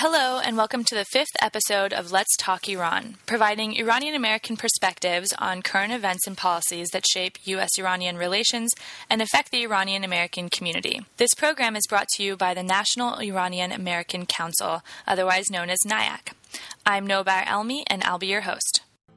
Hello, and welcome to the 5th episode of Let's Talk Iran, providing Iranian-American perspectives on current events and policies that shape U.S.-Iranian relations and affect the Iranian-American community. This program is brought to you by the National Iranian-American Council, otherwise known as NIAC. I'm Nobar Elmi, and I'll be your host.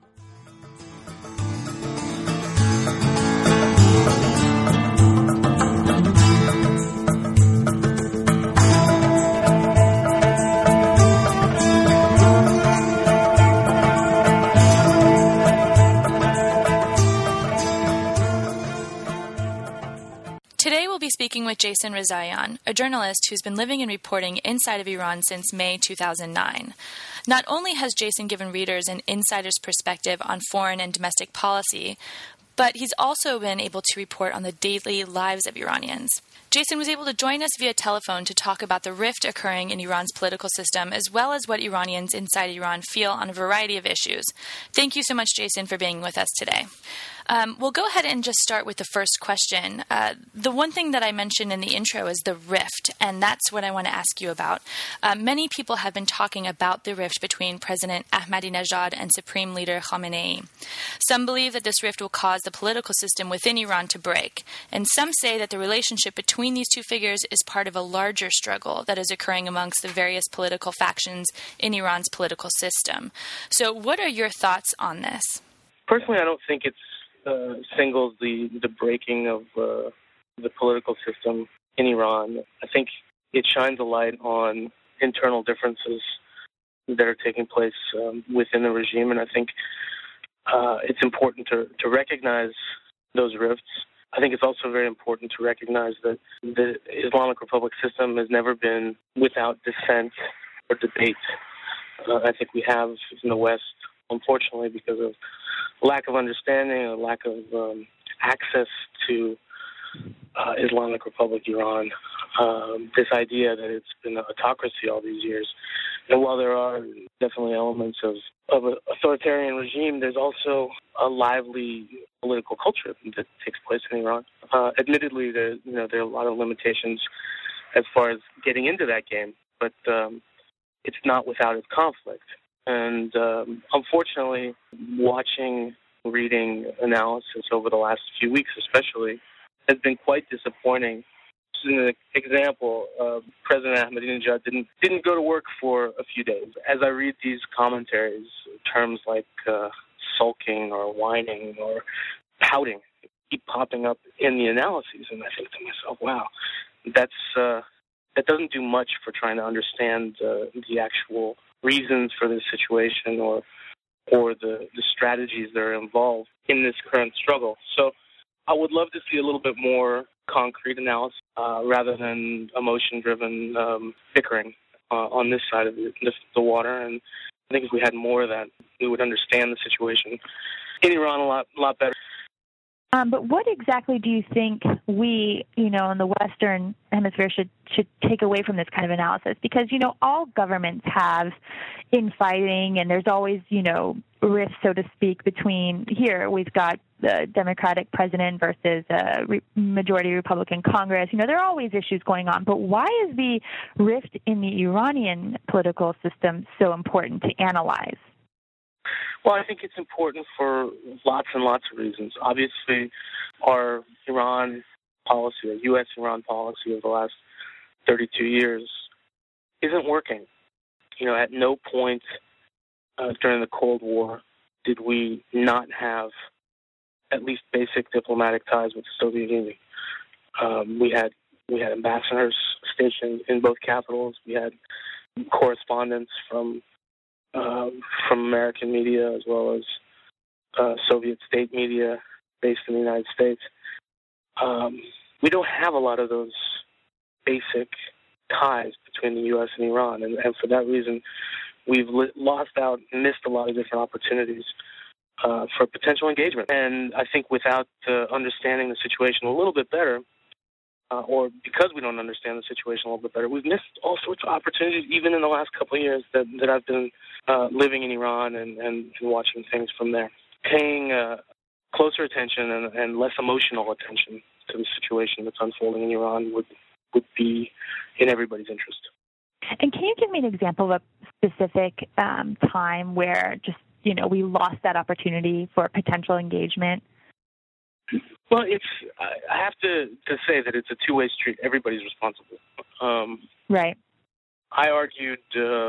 Today we'll be speaking with Jason Rezaian, a journalist who's been living and reporting inside of Iran since May 2009. Not only has Jason given readers an insider's perspective on foreign and domestic policy, but he's also been able to report on the daily lives of Iranians. Jason was able to join us via telephone to talk about the rift occurring in Iran's political system, as well as what Iranians inside Iran feel on a variety of issues. Thank you so much, Jason, for being with us today. We'll go ahead and just start with the first question. The one thing that I mentioned in the intro is the rift, and that's what I want to ask you about. Many people have been talking about the rift between President Ahmadinejad and Supreme Leader Khamenei. Some believe that this rift will cause the political system within Iran to break, and some say that the relationship between these two figures is part of a larger struggle that is occurring amongst the various political factions in Iran's political system. So what are your thoughts on this? Personally, I don't think it's singles the breaking of the political system in Iran. I think it shines a light on internal differences that are taking place within the regime, and I think it's important to recognize those rifts. I think it's also very important to recognize that the Islamic Republic system has never been without dissent or debate. I think we have in the West, unfortunately, because of lack of understanding, a lack of access to Islamic Republic Iran, this idea that it's been an autocracy all these years. And while there are definitely elements of an authoritarian regime, there's also a lively political culture that takes place in Iran. Admittedly, there are a lot of limitations as far as getting into that game, but it's not without its conflict. And unfortunately, reading analysis over the last few weeks especially, has been quite disappointing. Just an example, President Ahmadinejad didn't go to work for a few days. As I read these commentaries, terms like sulking or whining or pouting keep popping up in the analyses, and I think to myself, wow, that doesn't do much for trying to understand the actual reasons for this situation or the strategies that are involved in this current struggle. So I would love to see a little bit more concrete analysis rather than emotion-driven bickering on this side of the water. And I think if we had more of that, we would understand the situation in Iran a lot better. But what exactly do you think we, in the Western Hemisphere should take away from this kind of analysis? Because, all governments have infighting, and there's always, rifts, so to speak, between here. We've got the Democratic president versus a majority Republican Congress. There are always issues going on. But why is the rift in the Iranian political system so important to analyze? Well, I think it's important for lots and lots of reasons. Obviously, our Iran policy, or U.S.-Iran policy of the last 32 years isn't working. At no point during the Cold War did we not have at least basic diplomatic ties with the Soviet Union. We had ambassadors stationed in both capitals. We had correspondents from American media as well as Soviet state media based in the United States. We don't have a lot of those basic ties between the U.S. and Iran, and for that reason, we've missed a lot of different opportunities for potential engagement. And I think without understanding the situation a little bit better, or because we don't understand the situation a little bit better, we've missed all sorts of opportunities, even in the last couple of years that I've been living in Iran and watching things from there. Paying closer attention and less emotional attention to the situation that's unfolding in Iran would be in everybody's interest. And can you give me an example of a specific time where just, we lost that opportunity for potential engagement? Well, I have to say that it's a two-way street. Everybody's responsible. Right. I argued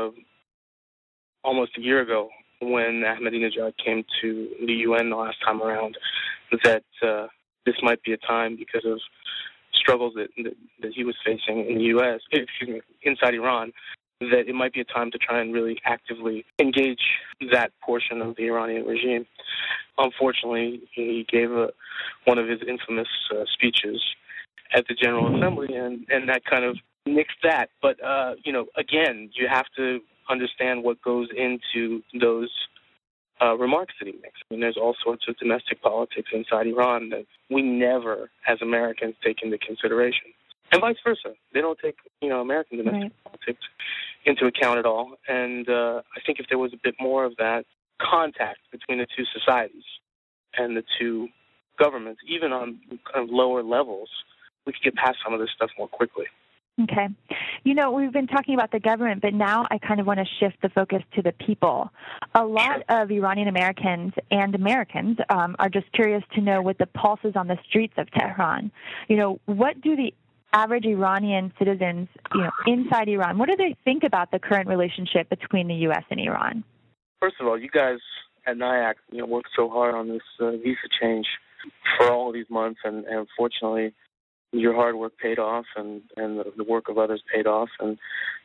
almost a year ago when Ahmadinejad came to the UN the last time around that this might be a time, because of struggles that he was facing in the U.S., inside Iran, that it might be a time to try and really actively engage that portion of the Iranian regime. Unfortunately, he gave one of his infamous speeches at the General Assembly, and that kind of nixed that. But, again, you have to understand what goes into those remarks that he makes. I mean, there's all sorts of domestic politics inside Iran that we never, as Americans, take into consideration. And vice versa. They don't take, American domestic politics into account at all. And I think if there was a bit more of that contact between the two societies and the two governments, even on kind of lower levels, we could get past some of this stuff more quickly. Okay. We've been talking about the government, but now I kind of want to shift the focus to the people. A lot of Iranian Americans and Americans are just curious to know what the pulse is on the streets of Tehran. What do the average Iranian citizens, inside Iran, what do they think about the current relationship between the U.S. and Iran? First of all, you guys at NIAC, worked so hard on this visa change for all of these months, and fortunately, your hard work paid off, and the work of others paid off, and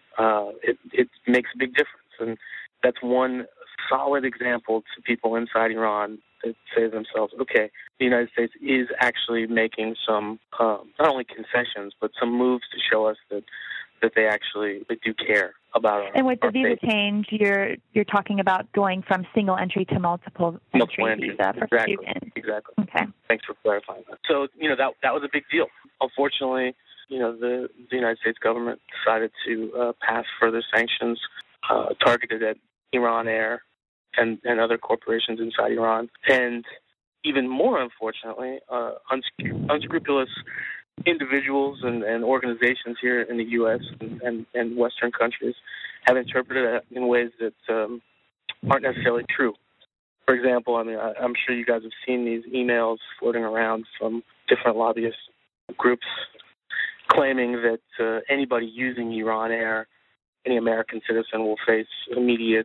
it makes a big difference. And that's one solid example to people inside Iran that say to themselves, okay, the United States is actually making some, not only concessions, but some moves to show us that they actually do care about our And with the visa state. change, you're talking about going from single entry to multiple entry visa for students. Exactly. Okay. Thanks for clarifying that. So, that was a big deal. Unfortunately, the United States government decided to pass further sanctions targeted at Iran Air and other corporations inside Iran. And even more unfortunately, unscrupulous individuals and organizations here in the U.S. and Western countries have interpreted it in ways that aren't necessarily true. For example, I'm sure you guys have seen these emails floating around from different lobbyist groups claiming that anybody using Iran Air, any American citizen, will face immediate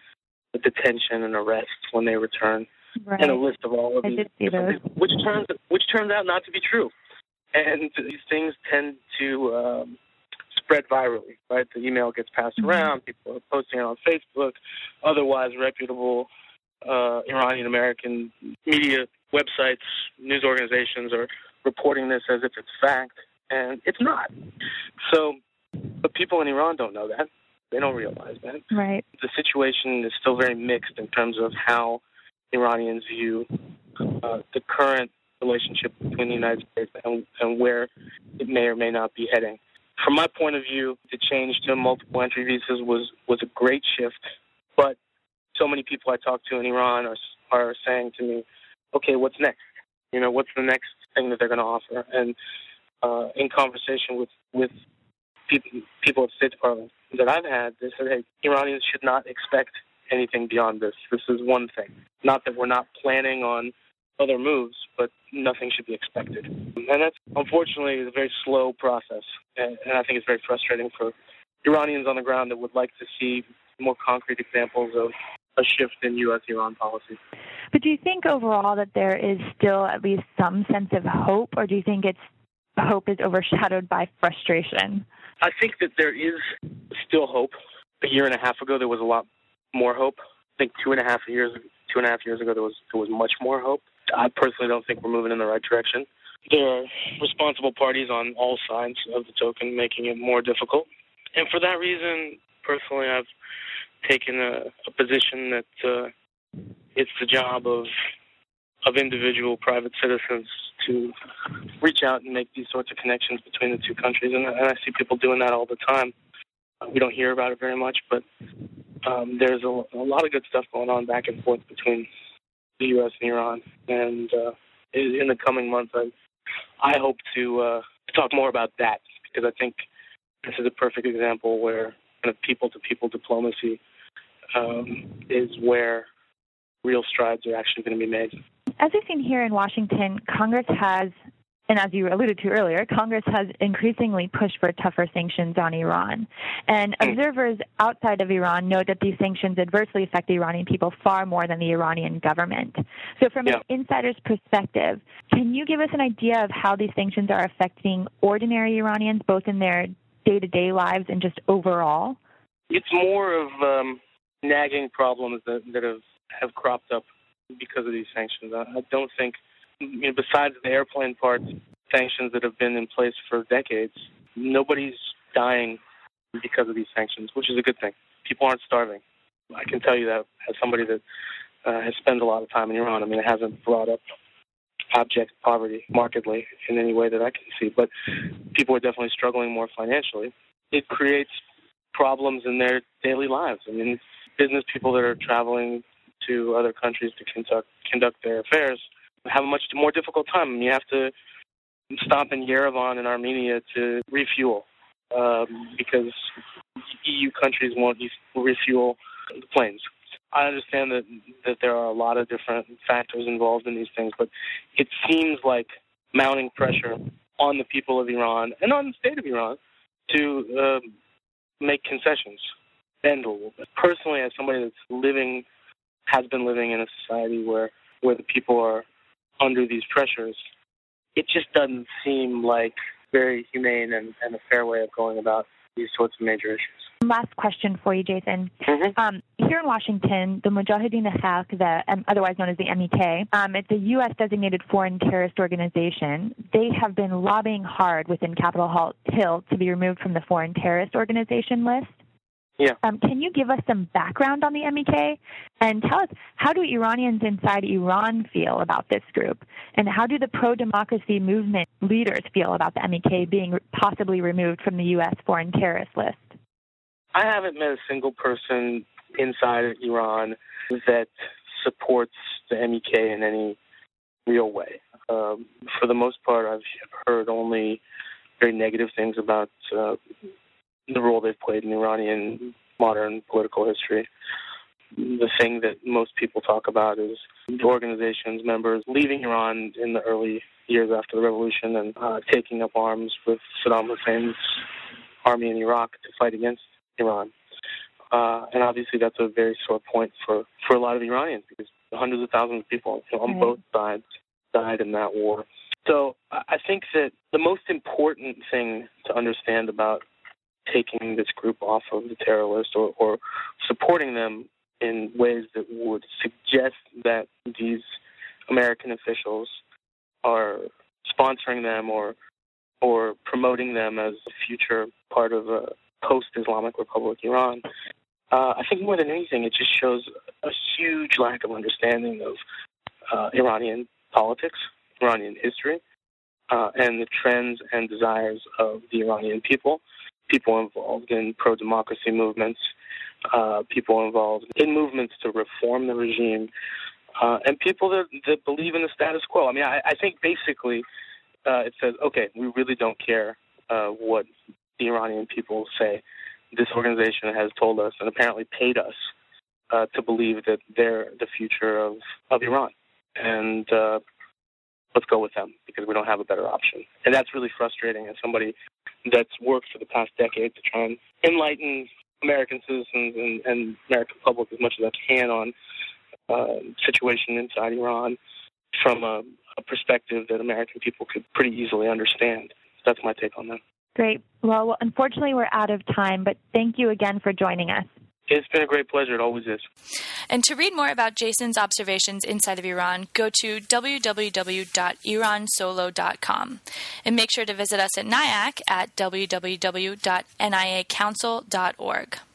detention and arrest when they return, and a list of all of these, which turns out not to be true. And these things tend to spread virally, right? The email gets passed around, people are posting it on Facebook, otherwise reputable Iranian American media websites, news organizations are reporting this as if it's fact, and it's not. So, but people in Iran don't know that. They don't realize that. Right. The situation is still very mixed in terms of how Iranians view the current relationship between the United States and where it may or may not be heading. From my point of view, the change to multiple entry visas was a great shift, but so many people I talk to in Iran are saying to me, okay, what's next? What's the next thing that they're going to offer? And in conversation with people at the State Department that I've had, they said, hey, Iranians should not expect anything beyond this. This is one thing. Not that we're not planning on other moves, but nothing should be expected. And that's, unfortunately, a very slow process. And I think it's very frustrating for Iranians on the ground that would like to see more concrete examples of a shift in U.S.-Iran policy. But do you think overall that there is still at least some sense of hope, or do you think hope is overshadowed by frustration? I think that there is still hope. A year and a half ago, there was a lot more hope. I think 2.5 years ago, there was much more hope. I personally don't think we're moving in the right direction. There are responsible parties on all sides of the token making it more difficult. And for that reason, personally, I've taken a position that it's the job of individual private citizens to reach out and make these sorts of connections between the two countries. And I see people doing that all the time. We don't hear about it very much, but there's a lot of good stuff going on back and forth between the U.S. and Iran. And in the coming months, I hope to talk more about that, because I think this is a perfect example where kind of people-to-people diplomacy is where real strides are actually going to be made. As we've seen here in Washington, Congress has, and as you alluded to earlier, Congress has increasingly pushed for tougher sanctions on Iran. And observers outside of Iran note that these sanctions adversely affect the Iranian people far more than the Iranian government. So from an insider's perspective, can you give us an idea of how these sanctions are affecting ordinary Iranians, both in their day-to-day lives and just overall? It's more of nagging problems that have cropped up because of these sanctions. I don't think, besides the airplane parts sanctions that have been in place for decades, nobody's dying because of these sanctions, which is a good thing. People aren't starving. I can tell you that as somebody that has spent a lot of time in Iran. I mean, it hasn't brought up abject poverty markedly in any way that I can see, but people are definitely struggling more financially. It creates problems in their daily lives. I mean, business people that are traveling to other countries to conduct their affairs have a much more difficult time. I mean, you have to stop in Yerevan in Armenia to refuel because EU countries won't refuel the planes. I understand that there are a lot of different factors involved in these things, but it seems like mounting pressure on the people of Iran and on the state of Iran to make concessions, bend a little bit. Personally, as somebody that's has been living in a society where the people are under these pressures, it just doesn't seem like very humane and a fair way of going about these sorts of major issues. Last question for you, Jason. Here in Washington, the Mujahideen al-Khalq, otherwise known as the MEK, it's a U.S.-designated foreign terrorist organization. They have been lobbying hard within Capitol Hill to be removed from the foreign terrorist organization list. Yeah. Can you give us some background on the MEK and tell us, how do Iranians inside Iran feel about this group? And how do the pro-democracy movement leaders feel about the MEK being possibly removed from the U.S. foreign terrorist list? I haven't met a single person inside Iran that supports the MEK in any real way. For the most part, I've heard only very negative things about the role they've played in Iranian modern political history. The thing that most people talk about is the organization's members leaving Iran in the early years after the revolution and taking up arms with Saddam Hussein's army in Iraq to fight against Iran. And obviously that's a very sore point for a lot of Iranians because hundreds of thousands of people on both sides died in that war. So I think that the most important thing to understand about taking this group off of the terror list or supporting them in ways that would suggest that these American officials are sponsoring them or promoting them as a future part of a post-Islamic Republic Iran. I think more than anything, it just shows a huge lack of understanding of Iranian politics, Iranian history, and the trends and desires of the Iranian people involved in pro-democracy movements, people involved in movements to reform the regime, and people that believe in the status quo. I mean, I think basically it says, okay, we really don't care what the Iranian people say. This organization has told us and apparently paid us to believe that they're the future of Iran. And let's go with them because we don't have a better option. And that's really frustrating as somebody that's worked for the past decade to try and enlighten American citizens and American public as much as I can on situation inside Iran from a perspective that American people could pretty easily understand. That's my take on that. Great. Well, unfortunately, we're out of time, but thank you again for joining us. It's been a great pleasure. It always is. And to read more about Jason's observations inside of Iran, go to www.iransolo.com. And make sure to visit us at NIAC at www.niacouncil.org.